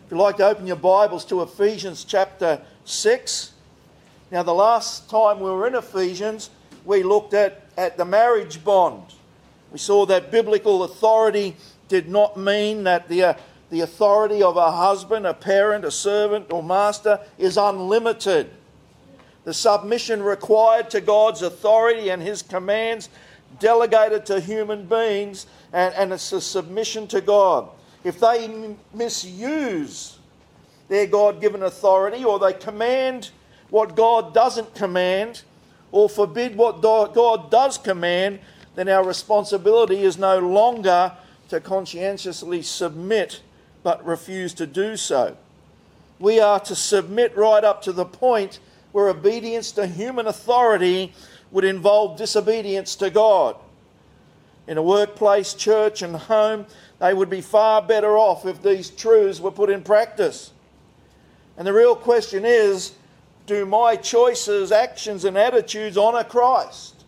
If you'd like to open your Bibles to Ephesians chapter 6. Now, the last time we were in Ephesians, we looked at the marriage bond. We saw that biblical authority did not mean that the authority of a husband, a parent, a servant or master is unlimited. The submission required to God's authority and His commands delegated to human beings, and it's a submission to God. If they misuse their God-given authority, or they command what God doesn't command, or forbid what God does command, then our responsibility is no longer to conscientiously submit, but refuse to do so. We are to submit right up to the point where obedience to human authority would involve disobedience to God. In a workplace, church and home, they would be far better off if these truths were put in practice. And the real question is, do my choices, actions and attitudes honour Christ?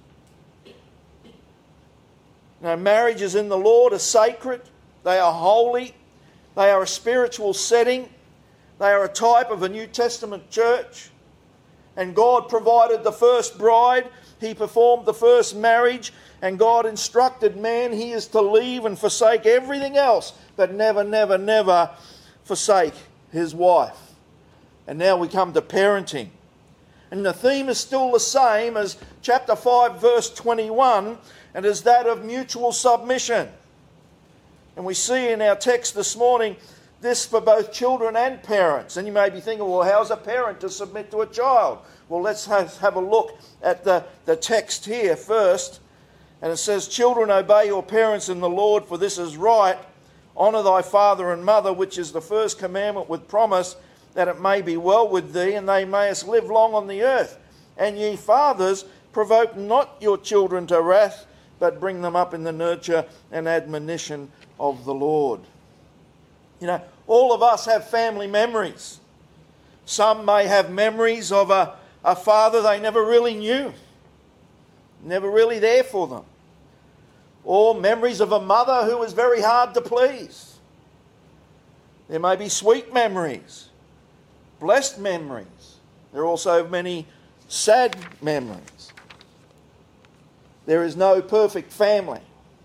Now, marriages in the Lord are sacred, they are holy, they are a spiritual setting, they are a type of a New Testament church. And God provided the first bride, He performed the first marriage, and God instructed man he is to leave and forsake everything else, but never, never, never forsake his wife. And now we come to parenting. And the theme is still the same as chapter 5 verse 21, and is that of mutual submission. And we see in our text this morning this for both children and parents. And you may be thinking, well, how's a parent to submit to a child? Well, let's have a look at the text here first. And it says, "Children, obey your parents in the Lord, for this is right. Honour thy father and mother, which is the first commandment with promise, that it may be well with thee, and they mayest live long on the earth. And ye fathers, provoke not your children to wrath, but bring them up in the nurture and admonition of the Lord." You know, all of us have family memories. Some may have memories of a father they never really knew, never really there for them. Or memories of a mother who was very hard to please. There may be sweet memories, blessed memories. There are also many sad memories. There is no perfect family.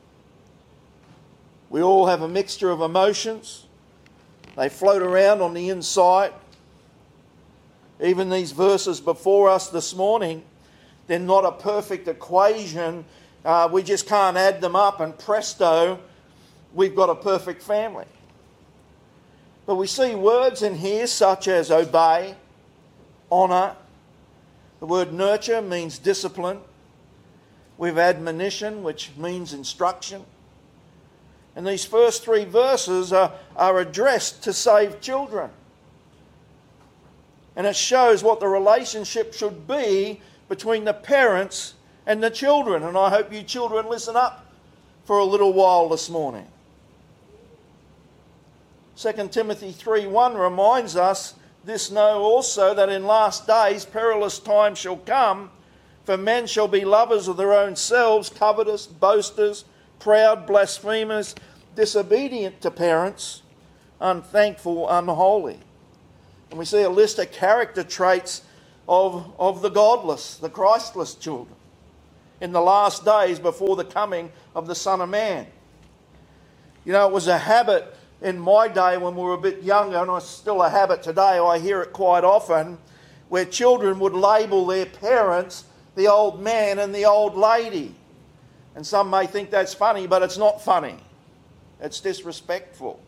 We all have a mixture of emotions. They float around on the inside. Even these verses before us this morning, they're not a perfect equation. We just can't add them up and presto, we've got a perfect family. But we see words in here such as obey, honour. The word nurture means discipline. We have admonition, which means instruction. And these first three verses are addressed to saved children. And it shows what the relationship should be between the parents and the children. And I hope you children listen up for a little while this morning. 2 Timothy 3:1 reminds us, "This know also, that in last days perilous times shall come, for men shall be lovers of their own selves, covetous, boasters, proud, blasphemers, disobedient to parents, unthankful, unholy." And we see a list of character traits of the godless, the Christless children in the last days before the coming of the Son of Man. You know, it was a habit in my day when we were a bit younger, and it's still a habit today, I hear it quite often, where children would label their parents the old man and the old lady. And some may think that's funny, but it's not funny. It's disrespectful.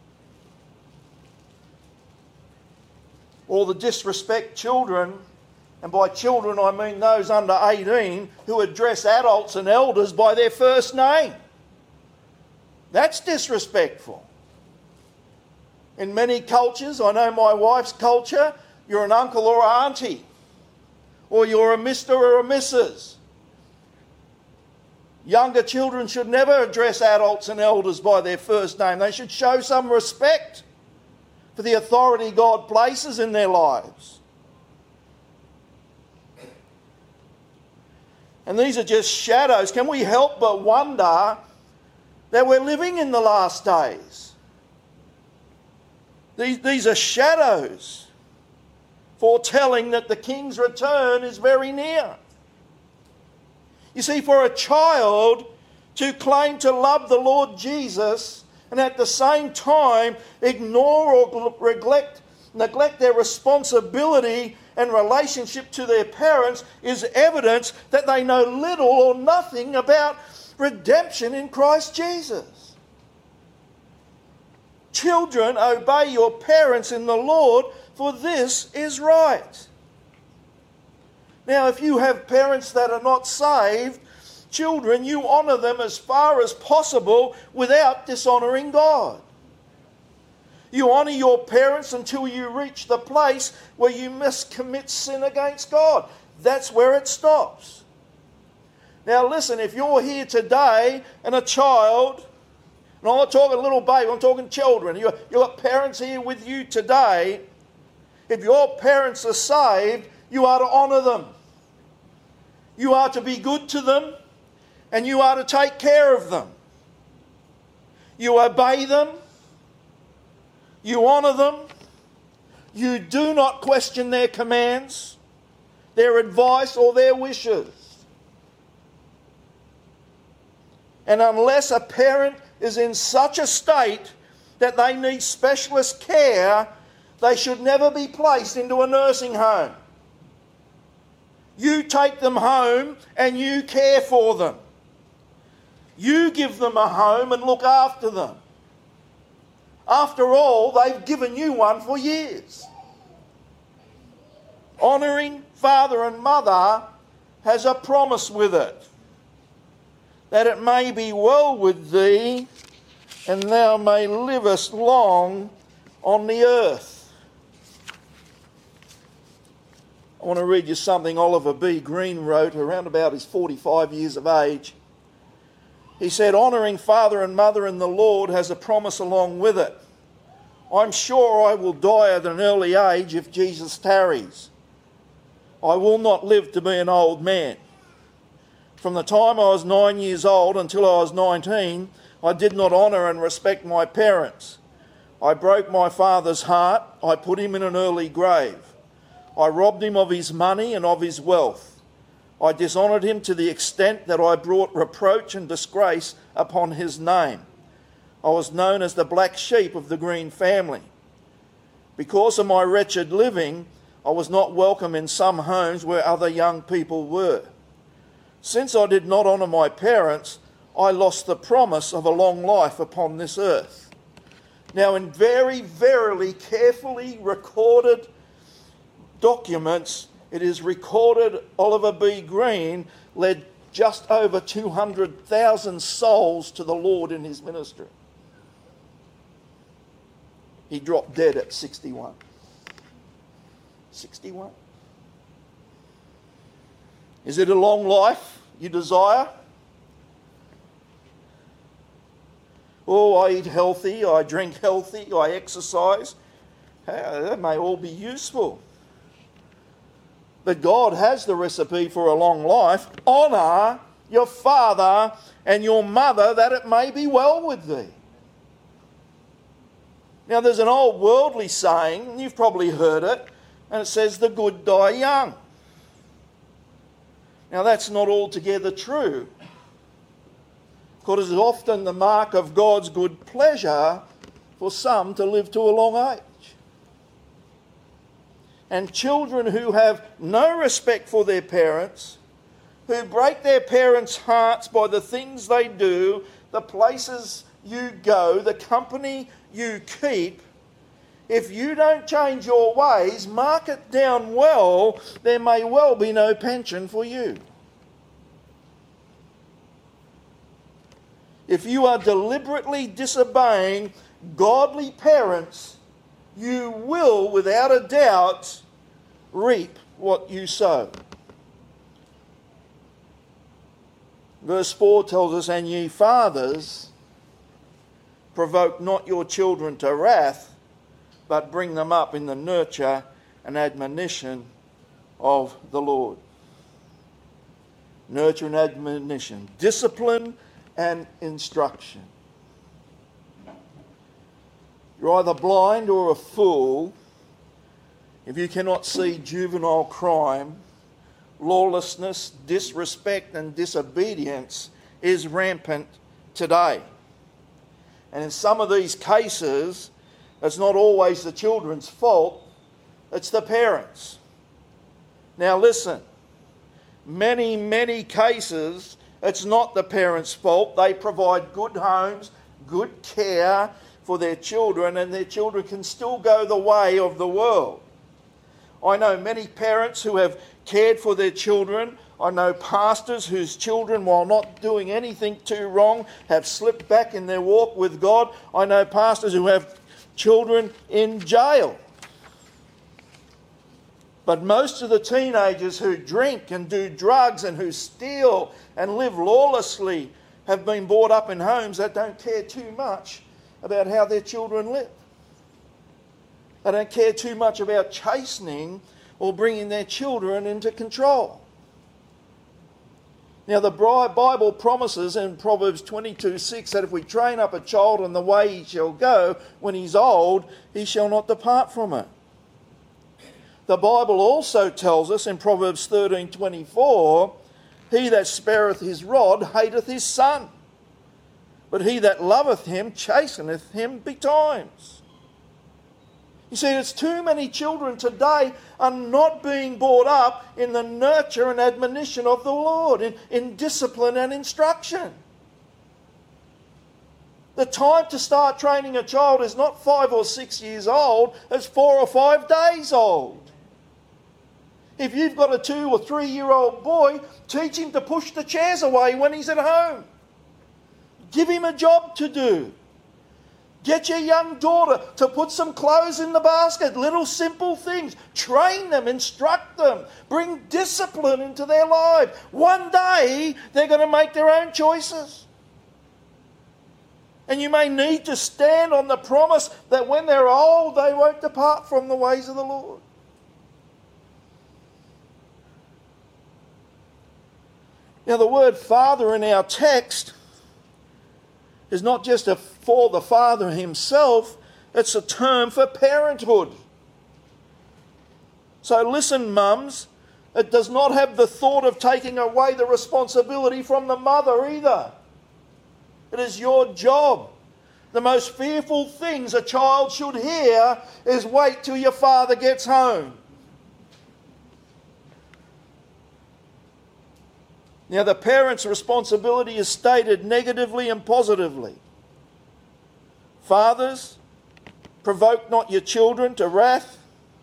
Or the disrespect children, and by children I mean those under 18 who address adults and elders by their first name. That's disrespectful. In many cultures, I know my wife's culture, you're an uncle or auntie, or you're a Mr. or a Mrs. Younger children should never address adults and elders by their first name. They should show some respect for the authority God places in their lives. And these are just shadows. Can we help but wonder that we're living in the last days? These are shadows foretelling that the King's return is very near. You see, for a child to claim to love the Lord Jesus and at the same time ignore or neglect their responsibility and relationship to their parents is evidence that they know little or nothing about redemption in Christ Jesus. Children, obey your parents in the Lord, for this is right. Now, if you have parents that are not saved, children, you honour them as far as possible without dishonouring God. You honour your parents until you reach the place where you must commit sin against God. That's where it stops. Now listen, if you're here today and a child, and I'm not talking little baby, I'm talking children. You've got parents here with you today. If your parents are saved, you are to honour them. You are to be good to them, and you are to take care of them. You obey them. You honour them. You do not question their commands, their advice, or their wishes. And unless a parent is in such a state that they need specialist care, they should never be placed into a nursing home. You take them home and you care for them. You give them a home and look after them. After all, they've given you one for years. Honouring father and mother has a promise with it, that it may be well with thee, and thou may livest long on the earth. I want to read you something Oliver B. Green wrote around about his 45 years of age. He said, honouring father and mother in the Lord has a promise along with it. I'm sure I will die at an early age if Jesus tarries. I will not live to be an old man. From the time I was 9 years old until I was 19, I did not honour and respect my parents. I broke my father's heart. I put him in an early grave. I robbed him of his money and of his wealth. I dishonoured him to the extent that I brought reproach and disgrace upon his name. I was known as the black sheep of the Green family. Because of my wretched living, I was not welcome in some homes where other young people were. Since I did not honour my parents, I lost the promise of a long life upon this earth. Now, in very, verily carefully recorded documents, it is recorded Oliver B. Green led just over 200,000 souls to the Lord in his ministry. He dropped dead at 61. 61? Is it a long life you desire? Oh, I eat healthy, I drink healthy, I exercise. That may all be useful. But God has the recipe for a long life. Honour your father and your mother that it may be well with thee. Now there's an old worldly saying, and you've probably heard it, and it says the good die young. Now that's not altogether true, because it's often the mark of God's good pleasure for some to live to a long age. And children who have no respect for their parents, who break their parents' hearts by the things they do, the places you go, the company you keep, if you don't change your ways, mark it down well, there may well be no pension for you. If you are deliberately disobeying godly parents, you will, without a doubt, reap what you sow. Verse 4 tells us, and ye fathers, provoke not your children to wrath, but bring them up in the nurture and admonition of the Lord. Nurture and admonition, discipline and instruction. You You're either blind or a fool if you cannot see juvenile crime, lawlessness, disrespect and disobedience is rampant today. And in some of these cases, it's not always the children's fault, it's the parents. Now listen, many cases, it's not the parents' fault. They provide good homes, good care for their children, and their children can still go the way of the world. I know many parents who have cared for their children. I know pastors whose children, while not doing anything too wrong, have slipped back in their walk with God. I know pastors who have children in jail. But most of the teenagers who drink and do drugs and who steal and live lawlessly have been brought up in homes that don't care too much about how their children live. They don't care too much about chastening or bringing their children into control. Now the Bible promises in Proverbs 22:6 that if we train up a child in the way he shall go, when he's old, he shall not depart from it. The Bible also tells us in Proverbs 13:24, he that spareth his rod hateth his son, but he that loveth him chasteneth him betimes. You see, it's too many children today are not being brought up in the nurture and admonition of the Lord, in discipline and instruction. The time to start training a child is not 5 or 6 years old, it's 4 or 5 days old. If you've got a 2 or 3 year old boy, teach him to push the chairs away when he's at home. Give him a job to do. Get your young daughter to put some clothes in the basket, little simple things. Train them, instruct them, bring discipline into their life. One day they're going to make their own choices. And you may need to stand on the promise that when they're old, they won't depart from the ways of the Lord. Now the word father in our text is not just for the father himself, it's a term for parenthood. So listen, mums, it does not have the thought of taking away the responsibility from the mother either. It is your job. The most fearful things a child should hear is wait till your father gets home. Now, the parent's responsibility is stated negatively and positively. Fathers, provoke not your children to wrath.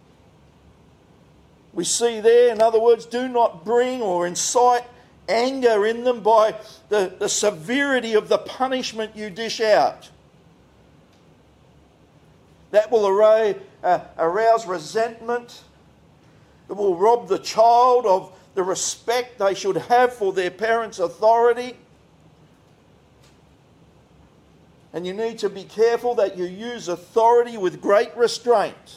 We see there, in other words, do not bring or incite anger in them by the severity of the punishment you dish out. That will arouse resentment. It will rob the child of the respect they should have for their parents' authority. And you need to be careful that you use authority with great restraint.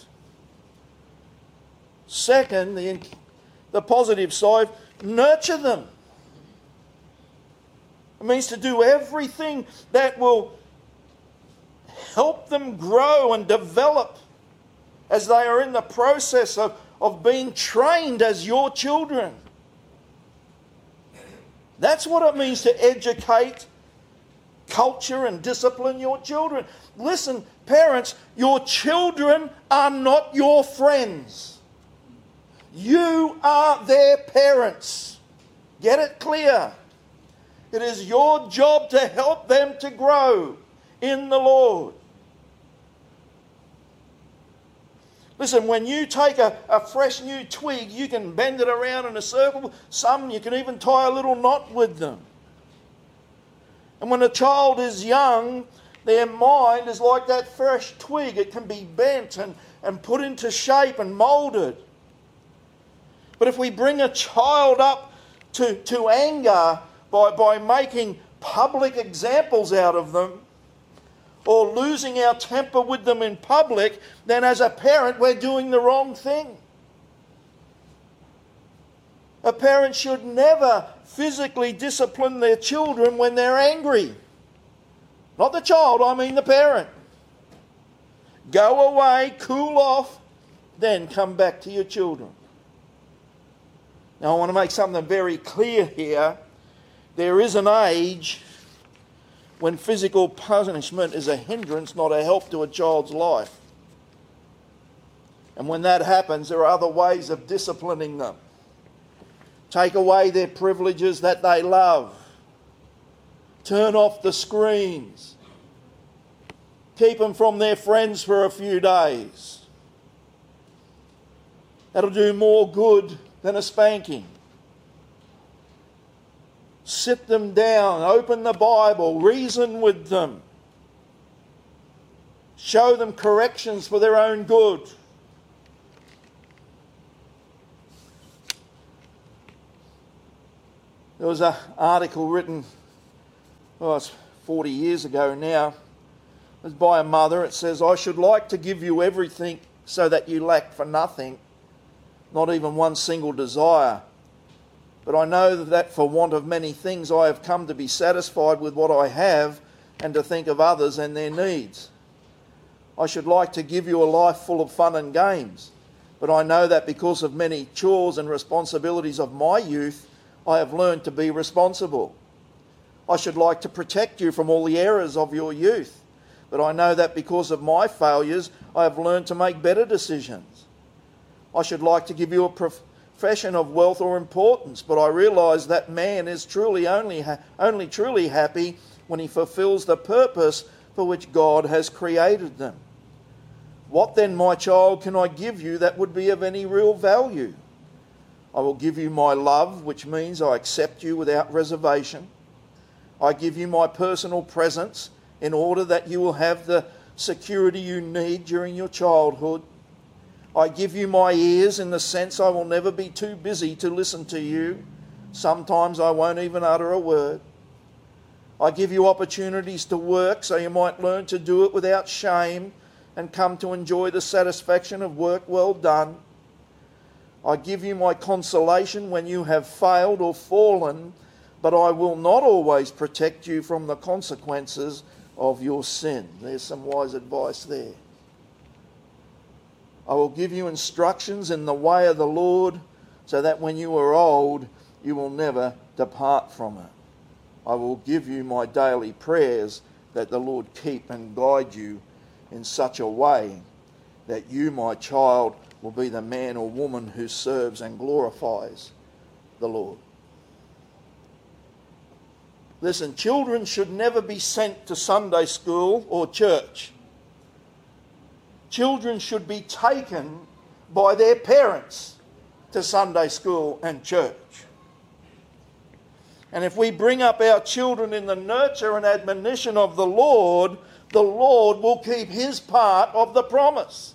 Second, the positive side, nurture them. It means to do everything that will help them grow and develop as they are in the process of being trained as your children. That's what it means to educate, culture and discipline your children. Listen, parents, your children are not your friends. You are their parents. Get it clear. It is your job to help them to grow in the Lord. Listen, when you take a fresh new twig, you can bend it around in a circle. Some you can even tie a little knot with them. And when a child is young, their mind is like that fresh twig. It can be bent and put into shape and moulded. But if we bring a child up to anger by making public examples out of them, or losing our temper with them in public, then as a parent we're doing the wrong thing. A parent should never physically discipline their children when they're angry. Not the child, I mean the parent. Go away, cool off, then come back to your children. Now I want to make something very clear here. There is an age when physical punishment is a hindrance, not a help to a child's life. And when that happens, there are other ways of disciplining them. Take away their privileges that they love. Turn off the screens. Keep them from their friends for a few days. That'll do more good than a spanking. Sit them down, open the Bible, reason with them. Show them corrections for their own good. There was an article written, it's 40 years ago now. It was by a mother. It says, "I should like to give you everything so that you lack for nothing, not even one single desire. But I know that for want of many things I have come to be satisfied with what I have and to think of others and their needs. I should like to give you a life full of fun and games, but I know that because of many chores and responsibilities of my youth, I have learned to be responsible. I should like to protect you from all the errors of your youth, but I know that because of my failures, I have learned to make better decisions. I should like to give you a profession of wealth or importance, but I realise that man is only truly happy when he fulfils the purpose for which God has created them. What then, my child, can I give you that would be of any real value? I will give you my love, which means I accept you without reservation. I give you my personal presence in order that you will have the security you need during your childhood. I give you my ears in the sense I will never be too busy to listen to you. Sometimes I won't even utter a word. I give you opportunities to work so you might learn to do it without shame and come to enjoy the satisfaction of work well done. I give you my consolation when you have failed or fallen, but I will not always protect you from the consequences of your sin." There's some wise advice there. I will give you instructions in the way of the Lord, so that when you are old, you will never depart from it. I will give you my daily prayers, that the Lord keep and guide you in such a way that you, my child, will be the man or woman who serves and glorifies the Lord. Listen, children should never be sent to Sunday school or church. Children should be taken by their parents to Sunday school and church. And if we bring up our children in the nurture and admonition of the Lord will keep his part of the promise.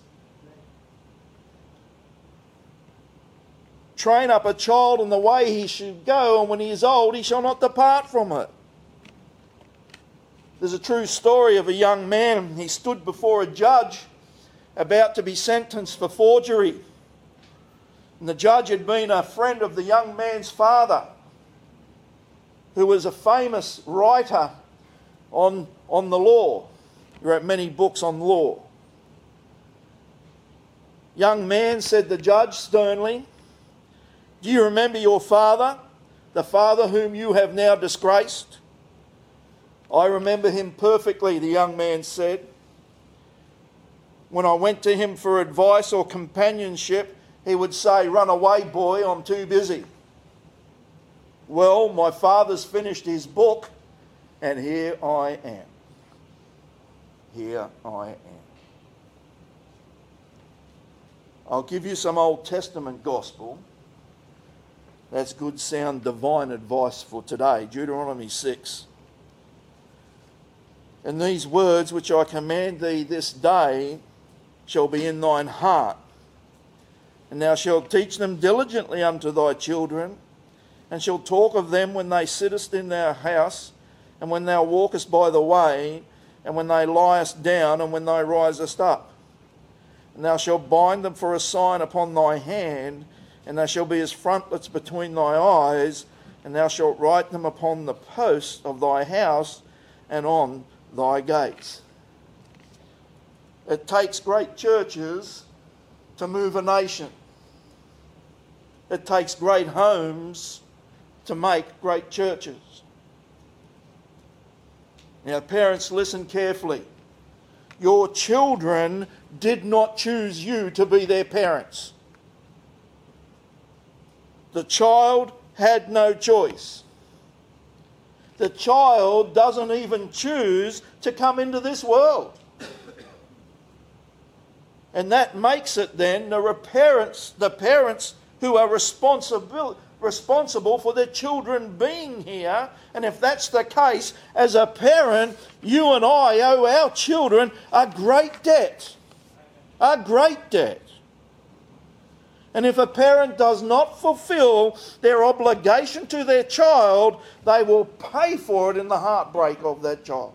Train up a child in the way he should go, and when he is old, he shall not depart from it. There's a true story of a young man. He stood before a judge about to be sentenced for forgery. And the judge had been a friend of the young man's father, who was a famous writer on the law. He wrote many books on law. "Young man," said the judge sternly, "do you remember your father, the father whom you have now disgraced?" "I remember him perfectly," the young man said. "When I went to him for advice or companionship, he would say, 'Run away, boy, I'm too busy.' Well, my father's finished his book, and here I am. Here I am." I'll give you some Old Testament gospel. That's good, sound, divine advice for today. Deuteronomy 6. "And these words which I command thee this day shall be in thine heart, and thou shalt teach them diligently unto thy children, and shalt talk of them when thou sittest in thy house, and when thou walkest by the way, and when thou liest down, and when thou risest up. And thou shalt bind them for a sign upon thy hand, and they shall be as frontlets between thy eyes, and thou shalt write them upon the posts of thy house and on thy gates." It takes great churches to move a nation. It takes great homes to make great churches. Now, parents, listen carefully. Your children did not choose you to be their parents. The child had no choice. The child doesn't even choose to come into this world. And that makes it then the parents who are responsible for their children being here. And if that's the case, as a parent, you and I owe our children a great debt. A great debt. And if a parent does not fulfill their obligation to their child, they will pay for it in the heartbreak of that child.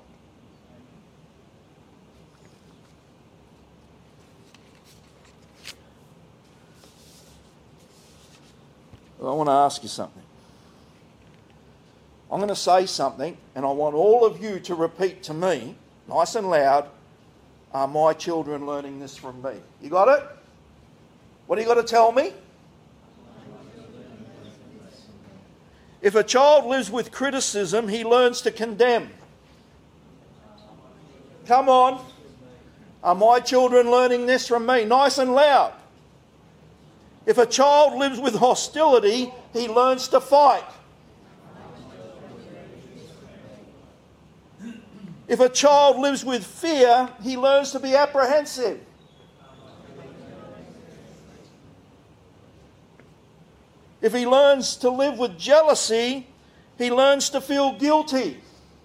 I want to ask you something. I'm going to say something, and I want all of you to repeat to me, nice and loud, are my children learning this from me? You got it? What do you got to tell me? If a child lives with criticism, he learns to condemn. Come on. Are my children learning this from me? Nice and loud. If a child lives with hostility, he learns to fight. If a child lives with fear, he learns to be apprehensive. If he learns to live with jealousy, he learns to feel guilty.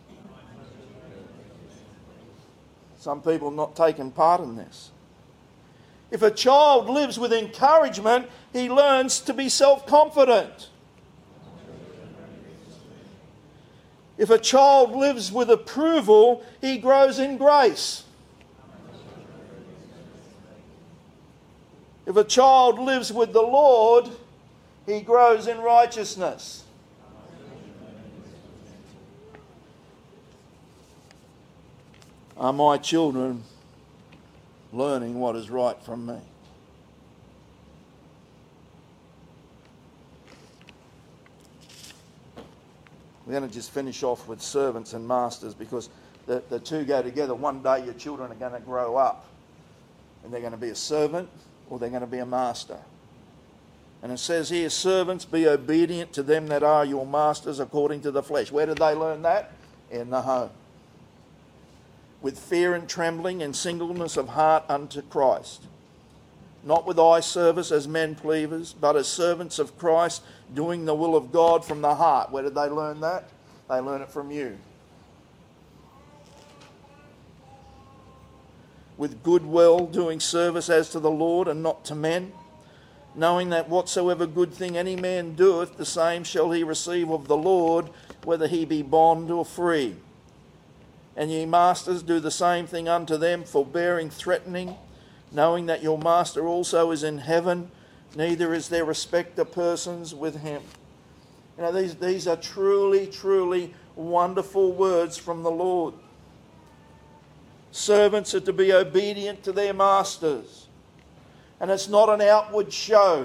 Some people have not taken part in this. If a child lives with encouragement, he learns to be self-confident. If a child lives with approval, he grows in grace. If a child lives with the Lord, he grows in righteousness. Are my children learning what is right from me? We're going to just finish off with servants and masters, because the two go together. One day your children are going to grow up and they're going to be a servant or they're going to be a master. And it says here, servants, be obedient to them that are your masters according to the flesh. Where did they learn that? In the home. With fear and trembling and singleness of heart unto Christ. Not with eye service as men pleasers, but as servants of Christ, doing the will of God from the heart. Where did they learn that? They learn it from you. With good will, doing service as to the Lord and not to men, knowing that whatsoever good thing any man doeth, the same shall he receive of the Lord, whether he be bond or free. And ye masters, do the same thing unto them, forbearing, threatening, knowing that your master also is in heaven, neither is there respect of persons with him. You know, these are truly, truly wonderful words from the Lord. Servants are to be obedient to their masters. And it's not an outward show.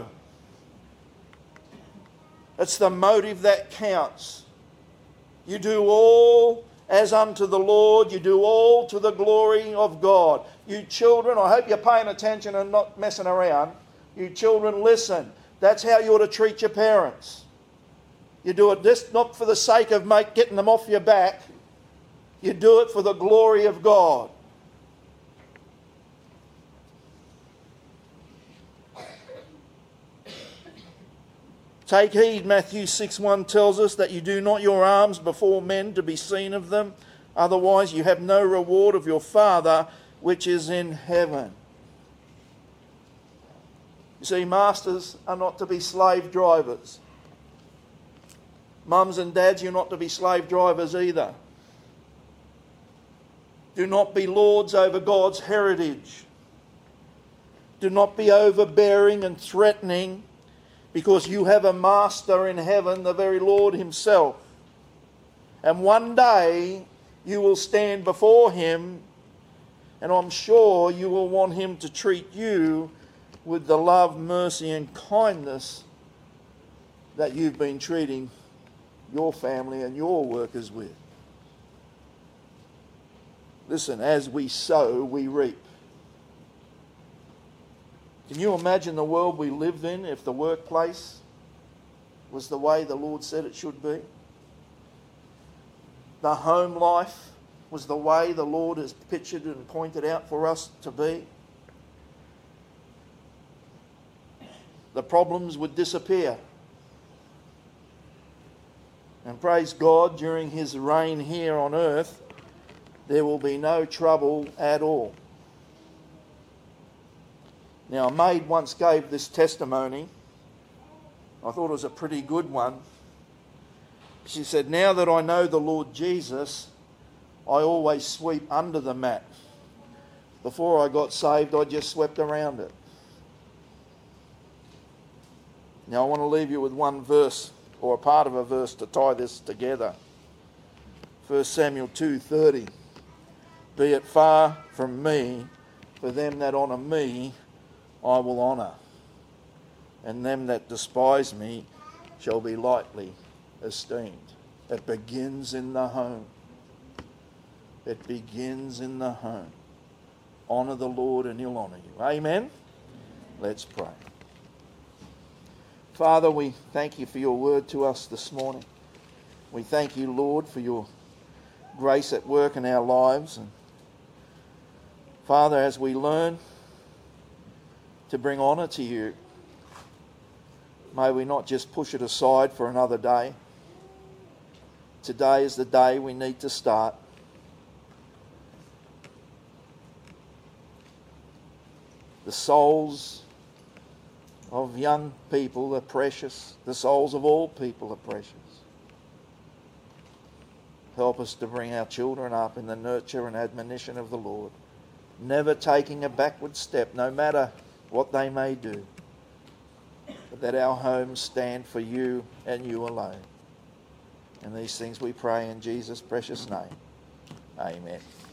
It's the motive that counts. You do all as unto the Lord. You do all to the glory of God. You children, I hope you're paying attention and not messing around. You children, listen. That's how you ought to treat your parents. You do it just not for the sake of getting them off your back. You do it for the glory of God. Take heed, Matthew 6:1 tells us, that you do not your alms before men to be seen of them. Otherwise you have no reward of your Father which is in heaven. You see, masters are not to be slave drivers. Mums and dads, you're not to be slave drivers either. Do not be lords over God's heritage. Do not be overbearing and threatening, because you have a master in heaven, the very Lord himself. And one day you will stand before him And I'm sure you will want him to treat you with the love, mercy and kindness that you've been treating your family and your workers with. Listen, as we sow, we reap. Can you imagine the world we live in if the workplace was the way the Lord said it should be? The home life was the way the Lord has pictured and pointed out for us to be. The problems would disappear. And praise God, during his reign here on earth, there will be no trouble at all. Now, a maid once gave this testimony. I thought it was a pretty good one. She said, now that I know the Lord Jesus, I always sweep under the mat. Before I got saved, I just swept around it. Now, I want to leave you with one verse, or a part of a verse, to tie this together. 1 Samuel 2:30. Be it far from me, for them that honour me, I will honour, and them that despise me shall be lightly esteemed. It begins in the home. It begins in the home. Honour the Lord and he'll honour you. Amen? Let's pray. Father, we thank you for your word to us this morning. We thank you, Lord, for your grace at work in our lives. And Father, as we learn to bring honour to you, may we not just push it aside for another day. Today is the day we need to start. The souls of young people are precious. The souls of all people are precious. Help us to bring our children up in the nurture and admonition of the Lord, never taking a backward step, no matter what they may do, but that our homes stand for you and you alone. And these things we pray in Jesus' precious name. Amen.